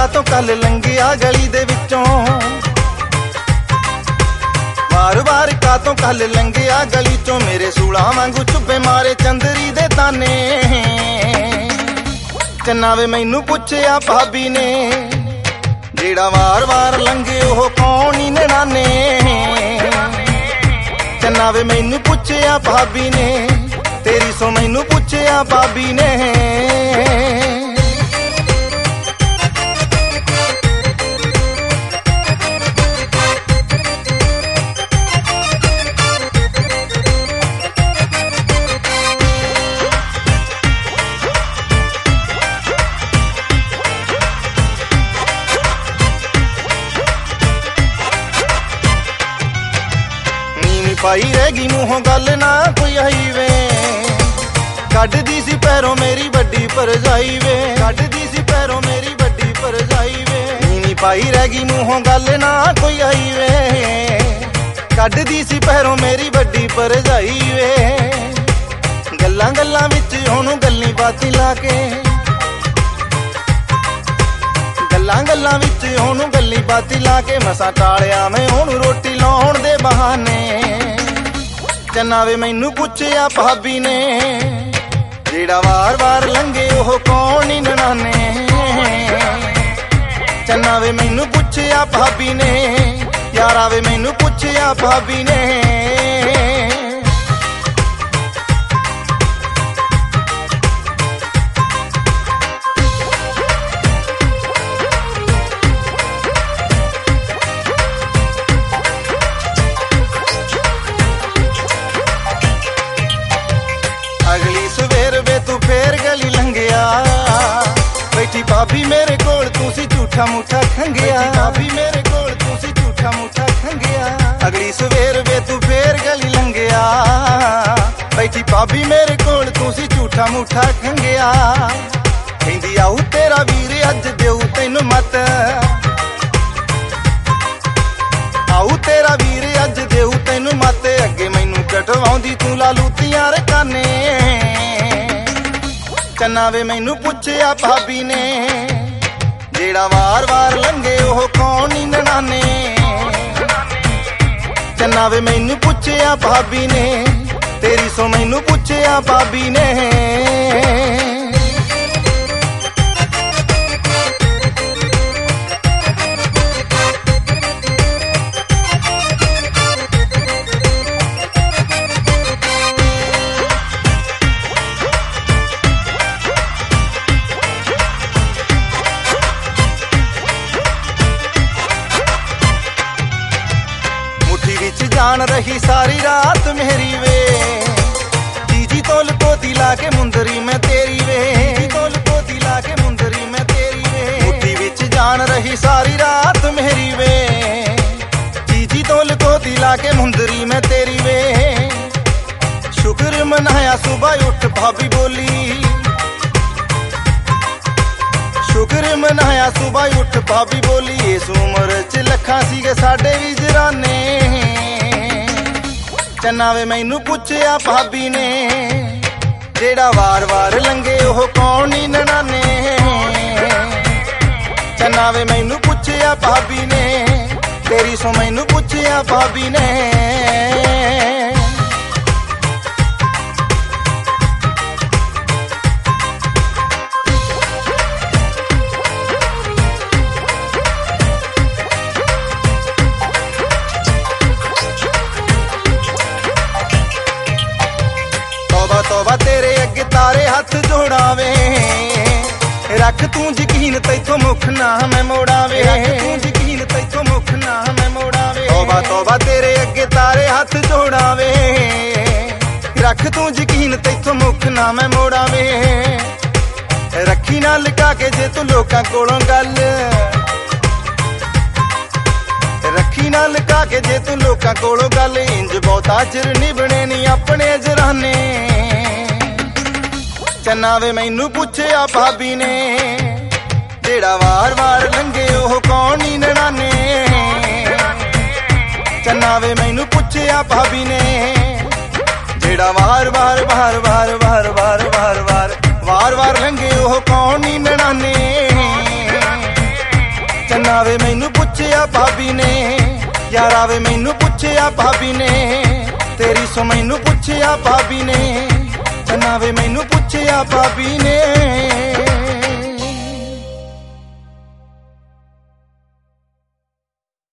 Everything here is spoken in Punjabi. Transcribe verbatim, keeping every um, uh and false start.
ਕਾਤੋਂ ਕੱਲ ਲੰਘਿਆ ਗਲੀ ਦੇ ਵਿੱਚੋਂ, ਵਾਰ ਵਾਰ ਕਾਤੋਂ ਕੱਲ ਲੰਘਿਆ ਗਲੀ ਚੋਂ, ਮੇਰੇ ਸੂਲਾਂ ਵਾਂਗੂ ਚੁੱਭੇ ਮਾਰੇ ਚੰਦਰੀ ਦੇ ਤਾਨੇ। ਚੰਨਾ ਵੇ ਮੈਨੂੰ ਪੁੱਛਿਆ ਭਾਬੀ ਨੇ, ਜਿਹੜਾ ਵਾਰ ਵਾਰ ਲੰਘੇ ਉਹ ਕੌਣ ਨੀ ਨਣਾਨੇ। ਚੰਨਾ ਵੇ ਮੈਨੂੰ ਪੁੱਛਿਆ ਭਾਬੀ ਨੇ, ਤੇਰੀ ਸੋ ਮੈਨੂੰ ਪੁੱਛਿਆ ਭਾਬੀ ਨੇ। ਪਾਈ ਰਹਿ ਗਈ ਮੂੰਹੋਂ ਗੱਲ ਨਾ ਕੋਈ ਆਈ ਵੇ, ਕੱਢਦੀ ਸੀ ਪੈਰੋਂ ਮੇਰੀ ਵੱਡੀ ਭਰਜਾਈ ਵੇ, ਕੱਢਦੀ ਸੀ ਪੈਰੋਂ ਮੇਰੀ ਵੱਡੀ ਭਰਜਾਈ ਵੇ। ਨੀਵੀਂ ਪਾਈ ਰਹਿ ਗਈ ਮੂੰਹੋਂ ਗੱਲ ਨਾ ਕੋਈ ਆਈ ਵੇ, ਕੱਢਦੀ ਸੀ ਪੈਰੋਂ ਮੇਰੀ ਵੱਡੀ ਭਰਜਾਈ ਵੇ। ਗੱਲਾਂ ਗੱਲਾਂ ਵਿੱਚ ਉਹਨੂੰ ਗੱਲੀ ਬਾਤੀ ਲਾ ਕੇ, ਗੱਲਾਂ ਗੱਲਾਂ ਵਿੱਚ ਉਹਨੂੰ ਗੱਲੀ ਬਾਤੀ ਲਾ ਕੇ, ਮਸਾਂ ਟਾਲਿਆ ਮੈਂ ਉਹਨੂੰ ਰੋਟੀ ਲਾਉਣ ਦੇ ਬਹਾਨੇ। ਚੰਨਾ ਵੇ ਮੈਨੂੰ ਪੁੱਛਿਆ ਭਾਬੀ ਨੇ, ਜਿਹੜਾ ਵਾਰ ਵਾਰ ਲੰਘੇ ਉਹ ਕੌਣ ਨੀ ਨਣਾਨੇ। ਚੰਨਾ ਵੇ ਮੈਨੂੰ ਪੁੱਛਿਆ ਭਾਬੀ ਨੇ, ਯਾਰਾ ਵੇ ਮੈਨੂੰ ਪੁੱਛਿਆ ਭਾਬੀ ਨੇ। ਅਗਲੀ ਸਵੇਰ ਵੇ ਤੂੰ ਫੇਰ ਗਲੀ ਲੰਘਿਆ, ਬੈਠੀ ਭਾਬੀ ਮੇਰੇ ਕੋਲ ਤੂੰ ਸੀ ਝੂਠਾ ਮੂਠਾ ਖੰਗਿਆ, ਭਾਬੀ ਮੇਰੇ ਕੋਲ ਤੂੰ ਸੀ ਝੂਠਾ ਮੂਠਾ ਖੰਗਿਆ। ਅਗਲੀ ਸਵੇਰ ਵੇ ਤੂੰ ਫੇਰ ਗਲੀ ਲੰਘਿਆ, ਬੈਠੀ ਭਾਬੀ ਮੇਰੇ ਕੋਲ ਤੂੰ ਸੀ ਝੂਠਾ ਮੂਠਾ ਖੰਗਿਆ। ਕਹਿੰਦੀ ਆਊ ਤੇਰਾ ਵੀਰ ਅੱਜ ਦੇਊ ਤੈਨੂੰ ਮਤ, ਆਊ ਤੇਰਾ ਵੀਰ ਅੱਜ ਦੇਊ ਤੈਨੂੰ ਮਤ। ਅੱਗੇ ਮੈਨੂੰ ਕਟਵਾਉਂਦੀ ਤੂੰ ਲਾ ਲੂਤੀਆਂ ਰਕਾਨੇ। ਚੰਨਾ ਵੇ ਮੈਨੂੰ ਪੁੱਛਿਆ ਭਾਬੀ ਨੇ, ਜਿਹੜਾ ਵਾਰ ਵਾਰ ਲੰਘੇ ਉਹ ਕੌਣ ਨੀ ਨਣਾਨੇ। ਚੰਨਾ ਵੇ ਮੈਨੂੰ ਪੁੱਛਿਆ ਭਾਬੀ ਨੇ, ਤੇਰੀ ਸੋ ਮੈਨੂੰ ਪੁੱਛਿਆ ਭਾਬੀ ਨੇ। ਜਾਣ ਰਹੀ ਸਾਰੀ ਰਾਤ ਮੇਰੀ ਵੇ, ਜੀਜੀ ਤੋਂ ਲਕੋਤੀ ਲਾ ਕੇ ਮੁੰਦਰੀ ਮੈਂ ਤੇਰੀ ਵੇ, ਜੀਜੀ ਤੋਂ ਲਕੋਤੀ ਲਾ ਕੇ ਮੁੰਦਰੀ ਮੈਂ ਤੇਰੀ ਵੇ। ਮੁੱਠੀ ਵਿੱਚ ਜਾਣ ਰਹੀ ਸਾਰੀ ਰਾਤ ਮੇਰੀ ਵੇ, ਜੀਜੀ ਤੋਂ ਲਕੋਤੀ ਲਾ ਕੇ ਮੁੰਦਰੀ ਮੈਂ ਤੇਰੀ ਵੇ। ਸ਼ੁਕਰ ਮਨਾਇਆ ਸੁਬਹ ਉੱਠ ਭਾਬੀ ਬੋਲੀ, ਸ਼ੁਕਰ ਮਨਾਇਆ ਸੁਬਹ ਉੱਠ ਭਾਬੀ ਬੋਲੀ। ਇਸ ਉਮਰ ਚ ਲੱਖਾਂ ਸੀਗੇ ਸਾਡੇ ਵੀ ਜਰਾਨੇ। ਚੰਨਾ ਵੇ ਮੈਨੂੰ ਪੁੱਛਿਆ ਭਾਬੀ ਨੇ, ਜਿਹੜਾ ਵਾਰ ਵਾਰ ਲੰਘੇ ਉਹ ਕੌਣ ਨੀ ਨਣਾਨੇ। ਚੰਨਾ ਵੇ ਮੈਨੂੰ ਪੁੱਛਿਆ ਭਾਬੀ ਨੇ, ਤੇਰੀ ਸੋ ਮੈਨੂੰ ਪੁੱਛਿਆ ਭਾਬੀ ਨੇ। ਤੋਬਾ ਤੇਰੇ ਅੱਗੇ ਤਾਰੇ ਹੱਥ ਜੋੜਾਵੇ, ਰੱਖ ਤੂੰ ਯਕੀਨ ਤੈਥੋਂ ਮੁੱਖ ਨਾ ਮੈਂ ਮੋੜਾਵੇ, ਰੱਖ ਤੂੰ ਯਕੀਨ ਤੈਥੋਂ ਮੁੱਖ ਨਾ ਮੈਂ ਮੋੜਾਵੇ। ਤੋਬਾ ਤੋਬਾ ਤੇਰੇ ਅੱਗੇ ਤਾਰੇ ਹੱਥ ਜੋੜਾਵੇ, ਰੱਖ ਤੂੰ ਯਕੀਨ ਤੈਥੋਂ ਮੁੱਖ ਨਾ ਮੈਂ ਮੋੜਾਵੇ। ਰੱਖੀ ਨਾ ਲੁਕਾ ਕੇ ਜੇ ਤੂੰ ਲੋਕਾਂ ਕੋਲੋਂ ਗੱਲ, ਰੱਖੀ ਨਾ ਲੁਕਾ ਕੇ ਜੇ ਤੂੰ ਲੋਕਾਂ ਕੋਲੋਂ ਗੱਲ। ਇੰਜ ਬਹੁਤਾ ਚਿਰ ਨਿਭਣੇ ਨੀ ਆਪਣੇ ਜਰਾਨੇ। ਚੰਨਾ ਵੇ ਮੈਨੂੰ ਪੁੱਛਿਆ ਭਾਬੀ ਨੇ, ਜਿਹੜਾ ਵਾਰ ਵਾਰ ਲੰਘੇ ਉਹ ਕੌਣ ਨੀ ਨਣਾਨੇ। ਚੰਨਾ ਵੇ ਮੈਨੂੰ ਪੁੱਛਿਆ ਭਾਬੀ ਨੇ, ਜਿਹੜਾ ਵਾਰ ਵਾਰ ਵਾਰ ਵਾਰ ਵਾਰ ਵਾਰ ਵਾਰ ਵਾਰ ਵਾਰ ਵਾਰ ਲੰਘੇ ਉਹ ਕੌਣ ਨੀ ਨਣਾਨੇ। ਵੇ ਮੈਨੂੰ ਪੁੱਛਿਆ ਭਾਬੀ ਨੇ, ਯਾਰਾ ਵੇ ਮੈਨੂੰ ਪੁੱਛਿਆ ਭਾਬੀ ਨੇ, ਤੇਰੀ ਸੋ ਮੈਨੂੰ ਪੁੱਛਿਆ ਭਾਬੀ ਨੇ, ਚੰਨਾ ਵੇ ਮੈਨੂੰ ਪੁੱਛਿਆ ਭਾਬੀ ਨੇ।